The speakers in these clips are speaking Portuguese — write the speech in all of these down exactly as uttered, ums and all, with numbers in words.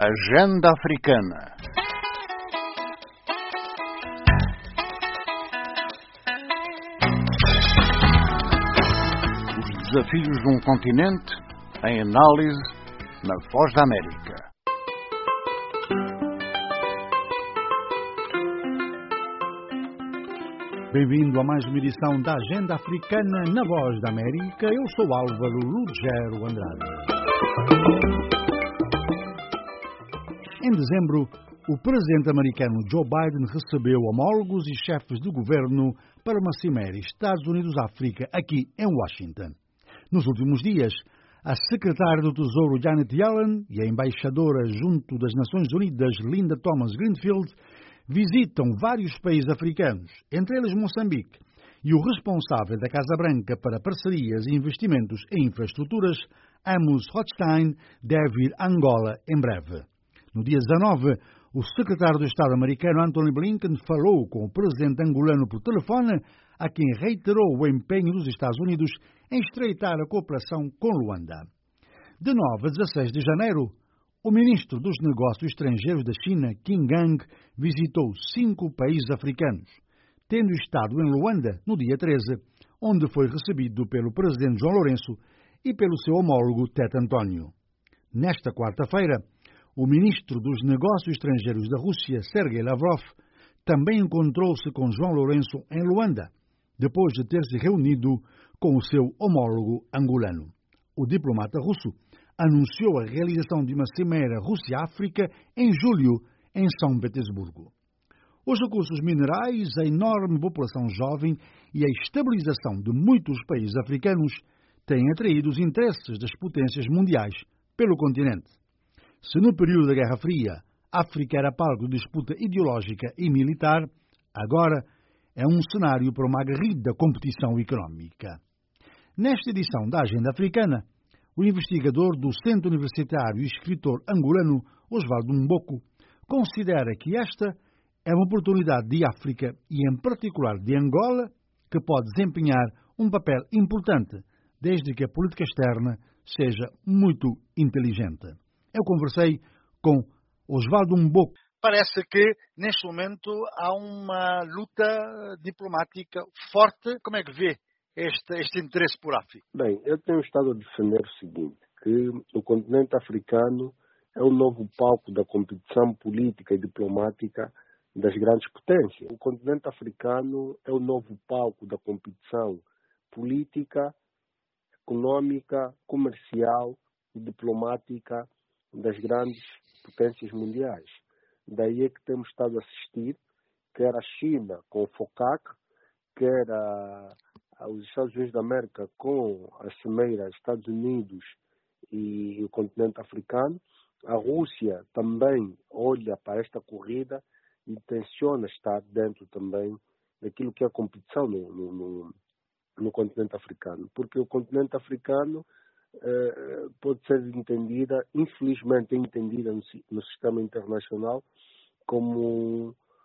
Agenda Africana. Os desafios de um continente em análise na Voz da América. Bem-vindo a mais uma edição da Agenda Africana na Voz da América. Eu sou Álvaro Ruggiero Andrade. Em dezembro, o presidente americano Joe Biden recebeu homólogos e chefes de governo para uma cimeira Estados Unidos-África aqui em Washington. Nos últimos dias, a secretária do Tesouro Janet Yellen e a embaixadora junto das Nações Unidas Linda Thomas-Greenfield visitam vários países africanos, entre eles Moçambique, e o responsável da Casa Branca para parcerias e investimentos em infraestruturas, Amos Hochstein, deve ir a Angola em breve. No dia dezanove, o secretário de Estado americano Antony Blinken falou com o presidente angolano por telefone, a quem reiterou o empenho dos Estados Unidos em estreitar a cooperação com Luanda. De nove a dezasseis de janeiro, o ministro dos Negócios Estrangeiros da China, Qin Gang, visitou cinco países africanos, tendo estado em Luanda no dia treze, onde foi recebido pelo presidente João Lourenço e pelo seu homólogo Tete António. Nesta quarta-feira, o ministro dos Negócios Estrangeiros da Rússia, Sergei Lavrov, também encontrou-se com João Lourenço em Luanda, depois de ter se reunido com o seu homólogo angolano. O diplomata russo anunciou a realização de uma cimeira Rússia-África em julho, em São Petersburgo. Os recursos minerais, a enorme população jovem e a estabilização de muitos países africanos têm atraído os interesses das potências mundiais pelo continente. Se no período da Guerra Fria a África era palco de disputa ideológica e militar, agora é um cenário para uma aguerrida competição económica. Nesta edição da Agenda Africana, o investigador do Centro Universitário e escritor angolano Osvaldo Mboko considera que esta é uma oportunidade de África e, em particular, de Angola, que pode desempenhar um papel importante, desde que a política externa seja muito inteligente. Eu conversei com Osvaldo Mboko. Parece que, neste momento, há uma luta diplomática forte. Como é que vê este, este interesse por África? Bem, eu tenho estado a defender o seguinte, que o continente africano é o novo palco da competição política e diplomática das grandes potências. O continente africano é o novo palco da competição política, econômica, comercial e diplomática das grandes potências mundiais. Daí é que temos estado a assistir, quer a China com o FOCAC, quer a, a, os Estados Unidos da América com a cimeira Estados Unidos e, e o continente africano. A Rússia também olha para esta corrida e tenciona estar dentro também daquilo que é a competição no, no, no, no continente africano. Porque o continente africano Uh, pode ser entendida, infelizmente é entendida no, no sistema internacional como,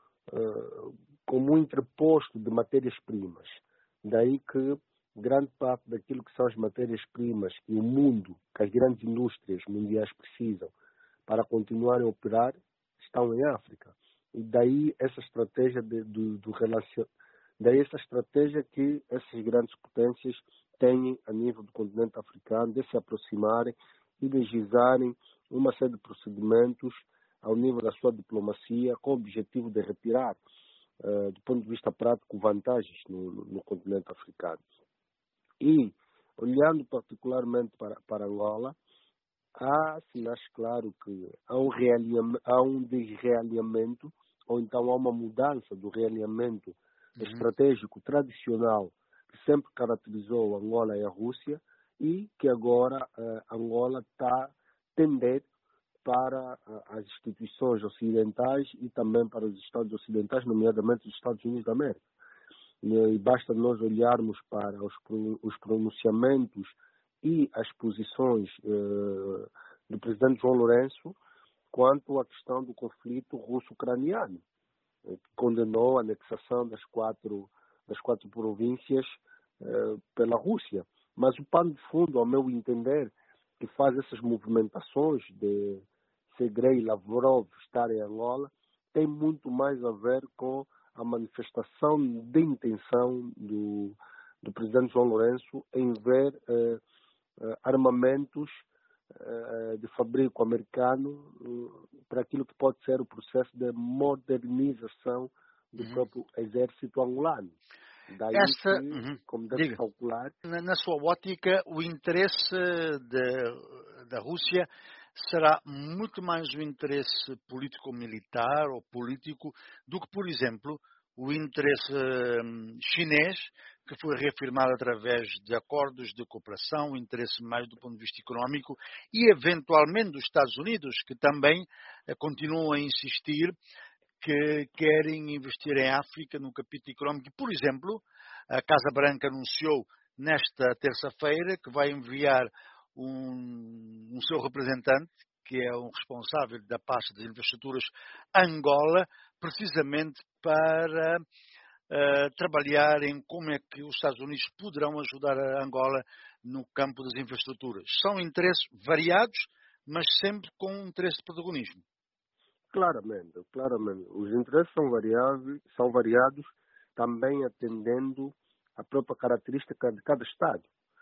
uh, como um entreposto de matérias-primas. Daí que grande parte daquilo que são as matérias-primas que o mundo, que as grandes indústrias mundiais precisam para continuarem a operar, estão em África. E daí essa estratégia de, do, do relacion... daí essa estratégia que essas grandes potências têm a nível do continente africano de se aproximarem e legislarem uma série de procedimentos ao nível da sua diplomacia com o objetivo de retirar, uh, do ponto de vista prático, vantagens no, no, no continente africano. E, olhando particularmente para, para Angola, há sinais claro que há um, há um desrealinhamento, ou então há uma mudança do realinhamento uhum. estratégico tradicional que sempre caracterizou Angola e a Rússia e que agora uh, Angola está a tender para uh, as instituições ocidentais e também para os Estados ocidentais, nomeadamente os Estados Unidos da América. E, e basta nós olharmos para os, os pronunciamentos e as posições uh, do presidente João Lourenço quanto à questão do conflito russo-ucraniano, que condenou a anexação das quatro das quatro províncias uh, pela Rússia. Mas o pano de fundo, ao meu entender, que faz essas movimentações de Sergei Lavrov estar em Angola tem muito mais a ver com a manifestação de intenção do, do presidente João Lourenço em ver uh, uh, armamentos uh, de fabrico americano uh, para aquilo que pode ser o processo de modernização do uhum. próprio exército angolano. Daí Esta, que, uhum. como deve Diga. calcular... Na, na sua ótica, o interesse de, da Rússia será muito mais o interesse político-militar ou político do que, por exemplo, o interesse hum, chinês, que foi reafirmado através de acordos de cooperação, o interesse mais do ponto de vista económico, e eventualmente dos Estados Unidos, que também eh, continuam a insistir que querem investir em África no capítulo económico. Por exemplo, a Casa Branca anunciou nesta terça-feira que vai enviar um, um seu representante, que é o responsável da pasta das infraestruturas, a Angola, precisamente para uh, trabalhar em como é que os Estados Unidos poderão ajudar a Angola no campo das infraestruturas. São interesses variados, mas sempre com um interesse de protagonismo. Claramente, claramente. Os interesses são variados, são variados também atendendo à própria característica de cada Estado.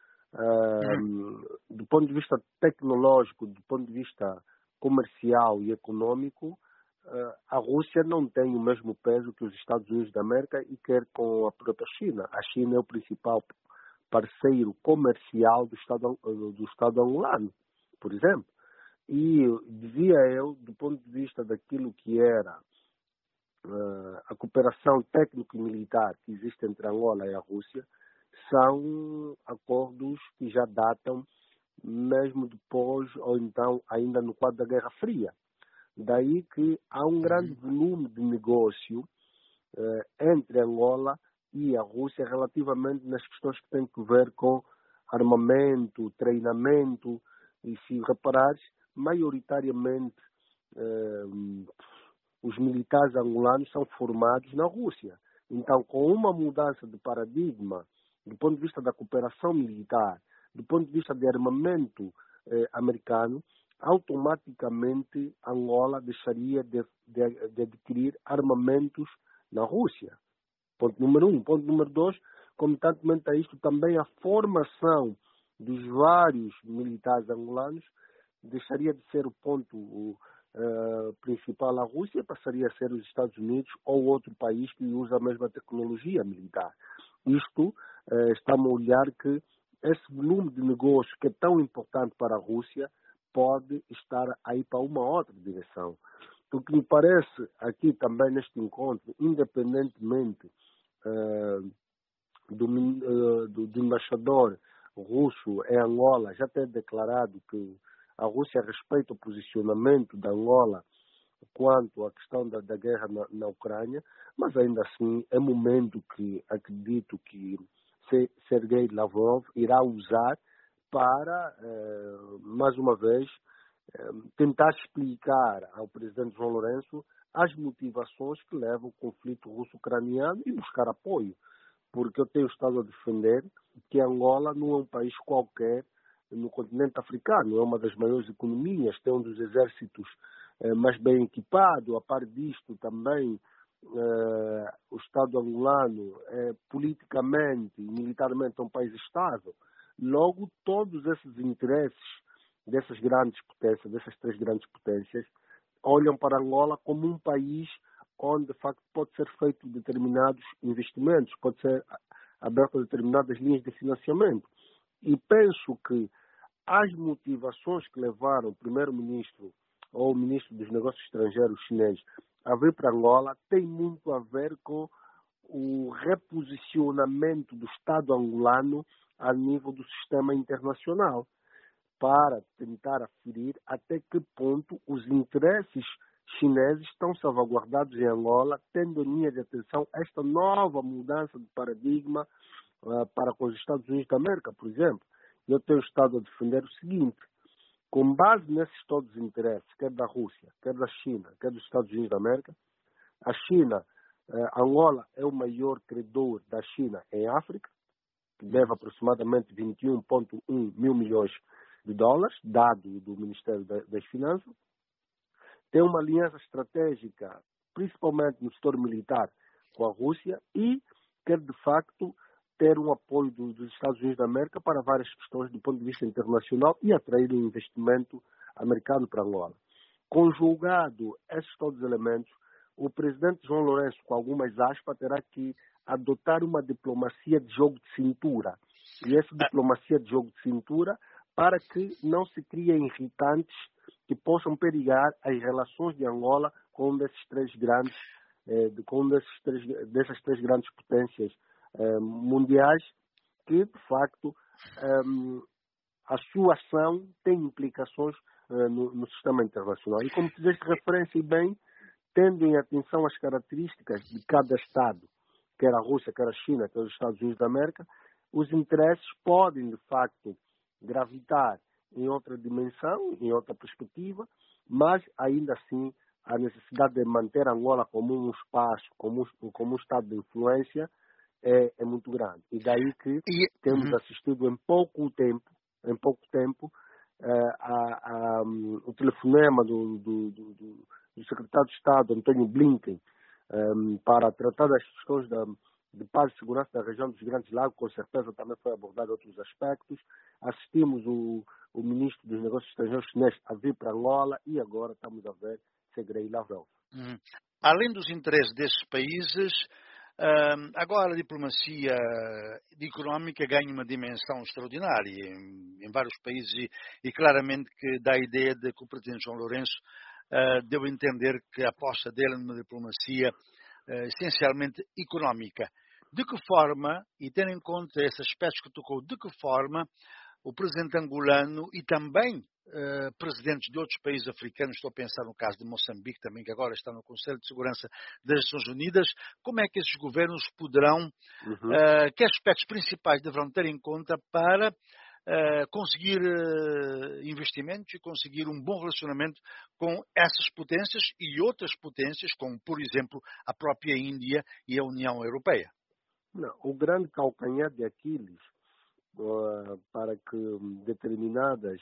Um, do ponto de vista tecnológico, do ponto de vista comercial e econômico, uh, a Rússia não tem o mesmo peso que os Estados Unidos da América e quer com a própria China. A China é o principal parceiro comercial do Estado, do Estado angolano, por exemplo. E dizia eu, do ponto de vista daquilo que era uh, a cooperação técnico e militar que existe entre Angola e a Rússia, são acordos que já datam mesmo depois, ou então ainda no quadro da Guerra Fria. Daí que há um grande volume de negócio eh, entre Angola e a Rússia relativamente nas questões que têm que ver com armamento, treinamento, e se reparares, maioritariamente eh, os militares angolanos são formados na Rússia. Então, com uma mudança de paradigma do ponto de vista da cooperação militar, do ponto de vista de armamento eh, americano, automaticamente Angola deixaria de, de, de adquirir armamentos na Rússia. Ponto número um. Ponto número dois, concomitantemente a isto, também a formação dos vários militares angolanos deixaria de ser o ponto uh, principal a Rússia e passaria a ser os Estados Unidos ou outro país que usa a mesma tecnologia militar. Isto, uh, estamos a olhar que esse volume de negócio que é tão importante para a Rússia pode estar aí para uma outra direção. O que me parece aqui também neste encontro, independentemente uh, do, uh, do, do embaixador russo em Angola já ter declarado que a Rússia respeita o posicionamento da Angola quanto à questão da, da guerra na, na Ucrânia, mas ainda assim é momento que acredito que Sergei Lavrov irá usar para, eh, mais uma vez, eh, tentar explicar ao presidente João Lourenço as motivações que levam o conflito russo-ucraniano e buscar apoio. Porque eu tenho estado a defender que Angola não é um país qualquer no continente africano, é uma das maiores economias, tem um dos exércitos eh, mais bem equipados. A par disto também eh, o Estado angolano é politicamente e militarmente é um país estável. Logo, todos esses interesses dessas grandes potências, dessas três grandes potências, olham para Angola como um país onde, de facto, pode ser feito determinados investimentos, pode ser aberto determinadas linhas de financiamento. E penso que as motivações que levaram o primeiro-ministro ou o ministro dos Negócios Estrangeiros chinês a vir para Angola tem muito a ver com o reposicionamento do Estado angolano a nível do sistema internacional, para tentar aferir até que ponto os interesses chineses estão salvaguardados em Angola, tendo em linha de atenção esta nova mudança de paradigma uh, para com os Estados Unidos da América, por exemplo. Eu tenho estado a defender o seguinte: com base nesses todos os interesses, quer da Rússia, quer da China, quer dos Estados Unidos da América, a China, uh, Angola é o maior credor da China em África, que deve aproximadamente vinte e um vírgula um mil milhões de dólares, dado do Ministério das Finanças. tem uma aliança estratégica, principalmente no setor militar, com a Rússia e quer, de facto, ter um apoio do, dos Estados Unidos da América para várias questões do ponto de vista internacional e atrair um investimento americano para Angola. Conjugado esses todos os elementos, o presidente João Lourenço, com algumas aspas, terá que adotar uma diplomacia de jogo de cintura. E essa diplomacia de jogo de cintura para que não se criem irritantes que possam perigar as relações de Angola com um desses três grandes, eh, com um desses três, dessas três grandes potências eh, mundiais, que de facto eh, a sua ação tem implicações eh, no, no sistema internacional. E como fizeste referência e bem, tendo em atenção as características de cada Estado, quer a Rússia, quer a China, quer os Estados Unidos da América, os interesses podem, de facto, gravitar em outra dimensão, em outra perspectiva, mas ainda assim a necessidade de manter Angola como um espaço, como um, como um estado de influência é, é muito grande. E daí que E, temos uhum. assistido em pouco tempo, em pouco tempo, uh, a, a, um, o telefonema do, do, do, do, do secretário de Estado, António Blinken, um, para tratar das questões da, de paz e segurança da região dos Grandes Lagos, com certeza também foi abordado outros aspectos. Assistimos o, o ministro dos Negócios Estrangeiros chinês a vir para Angola e agora estamos a ver Sergei Lavrov. Uhum. Além dos interesses desses países, um, agora a diplomacia económica ganha uma dimensão extraordinária em, em vários países e, e claramente que dá a ideia de que o presidente João Lourenço uh, deu a entender que a aposta dele numa diplomacia uh, essencialmente económica. De que forma, e tendo em conta esses aspectos que tocou, de que forma o presidente angolano e também uh, presidentes de outros países africanos, estou a pensar no caso de Moçambique também, que agora está no Conselho de Segurança das Nações Unidas, como é que esses governos poderão, Uhum. uh, que aspectos principais deverão ter em conta para uh, conseguir uh, investimentos e conseguir um bom relacionamento com essas potências e outras potências, como, por exemplo, a própria Índia e a União Europeia? Não, o grande calcanhar de Aquiles uh, para que determinadas,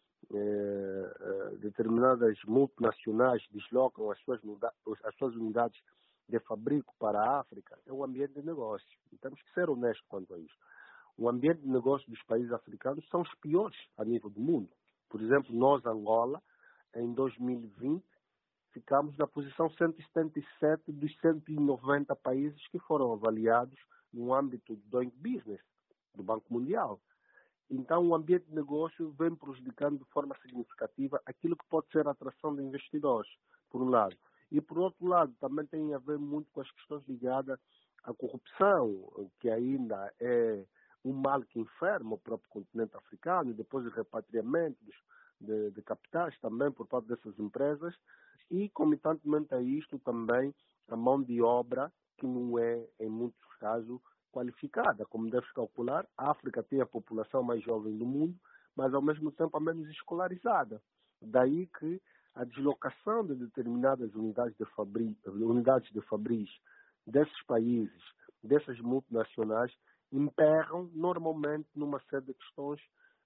uh, uh, determinadas multinacionais deslocam as suas, as suas unidades de fabrico para a África é o ambiente de negócio. E temos que ser honestos quanto a isso. O ambiente de negócio dos países africanos são os piores a nível do mundo. Por exemplo, nós, Angola, em dois mil e vinte, ficamos na posição cento e setenta e sete dos cento e noventa países que foram avaliados no âmbito do Doing Business, do Banco Mundial. Então, o ambiente de negócio vem prejudicando de forma significativa aquilo que pode ser a atração de investidores, por um lado. E, por outro lado, também tem a ver muito com as questões ligadas à corrupção, que ainda é um mal que enferma o próprio continente africano, e depois o repatriamento de, de capitais também por parte dessas empresas, e, comitantemente a isto, também a mão de obra, que não é, em muitos casos, qualificada. Como deves calcular, a África tem a população mais jovem do mundo, mas, ao mesmo tempo, a menos escolarizada. Daí que a deslocação de determinadas unidades de fabris, unidades de fabris desses países, dessas multinacionais, emperram normalmente numa série de questões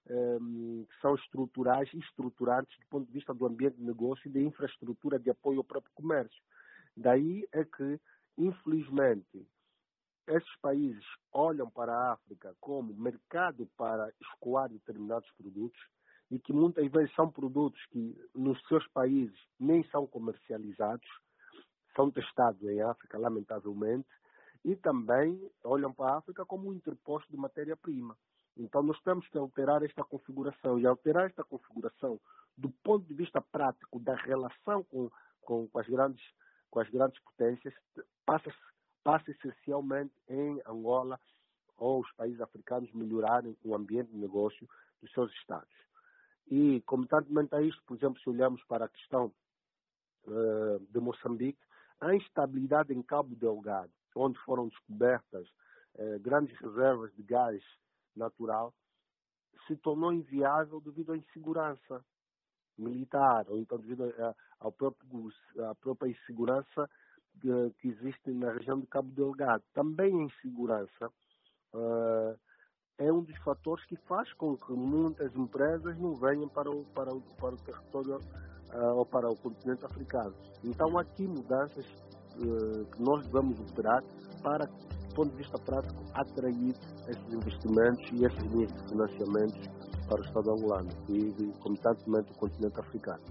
um, que são estruturais e estruturantes do ponto de vista do ambiente de negócio e da infraestrutura de apoio ao próprio comércio. Daí é que, infelizmente, esses países olham para a África como mercado para escoar determinados produtos e que muitas vezes são produtos que nos seus países nem são comercializados, são testados em África, lamentavelmente, e também olham para a África como um interposto de matéria-prima. Então, nós temos que alterar esta configuração. E alterar esta configuração do ponto de vista prático da relação com, com, com, as, grandes, com as grandes potências passa, passa essencialmente em Angola ou os países africanos melhorarem o ambiente de negócio dos seus Estados. E, comitantemente a isto, por exemplo, se olharmos para a questão uh, de Moçambique, a instabilidade em Cabo Delgado, onde foram descobertas uh, grandes reservas de gás natural, se tornou inviável devido à insegurança militar, ou então devido a, ao próprio, à própria insegurança que, que existe na região de Cabo Delgado. Também a insegurança uh, é um dos fatores que faz com que muitas empresas não venham para o, para o, para o território uh, ou para o continente africano. Então há aqui mudanças uh, que nós devemos operar para, do ponto de vista prático, atrair esses investimentos e essas linhas de financiamentos para o Estado angolano e, concomitantemente, o continente africano.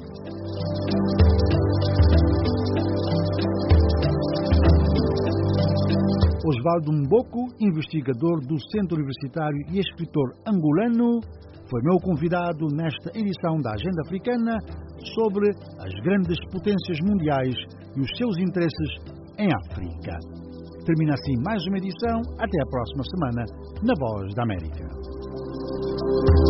Osvaldo Mboko, investigador do Centro Universitário e escritor angolano, foi meu convidado nesta edição da Agenda Africana sobre as grandes potências mundiais e os seus interesses em África. Termina assim mais uma edição. Até a próxima semana, na Voz da América.